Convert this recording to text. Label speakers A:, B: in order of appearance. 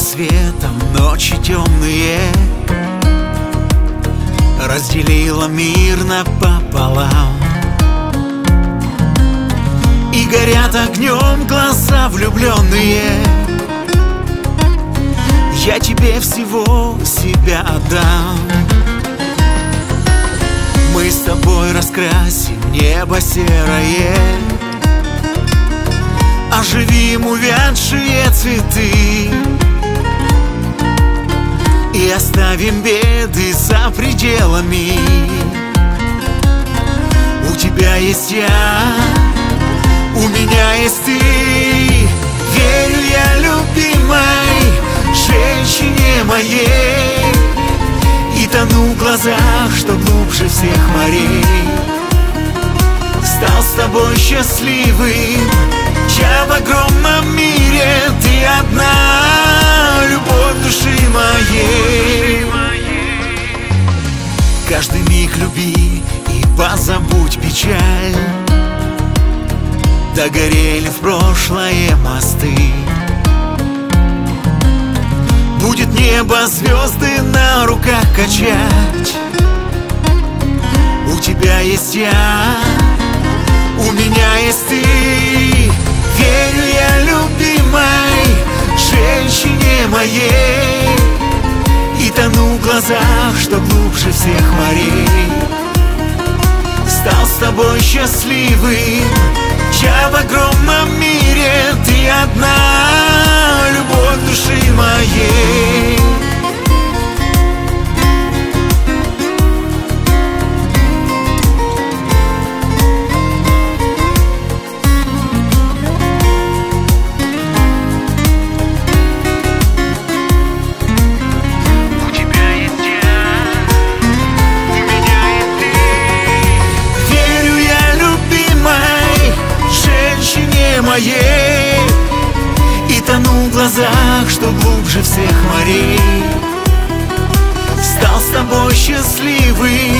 A: рассветом ночи темные разделила мир напополам, и горят огнем глаза влюбленные. Я тебе всего себя отдам. Мы с тобой раскрасим небо серое, оживим увядшие цветы и оставим беды за пределами. У тебя есть я, у меня есть ты. Верю я любимой женщине моей и тону в глазах, что глубже всех морей. Стал с тобой счастливым я в огромном мире. Ты одна, любовь души моей. Каждый миг люби и позабудь печаль. Догорели в прошлое мосты. Будет небо звезды на руках качать. У тебя есть я, у меня есть ты. Верю я любимой женщине моей и тону в глазах, что глубже всех морей. Стал с тобой счастливым я в огромном мире. Ты одна, любовь души моей. И тону в глазах, что глубже всех морей. Стал с тобой счастливым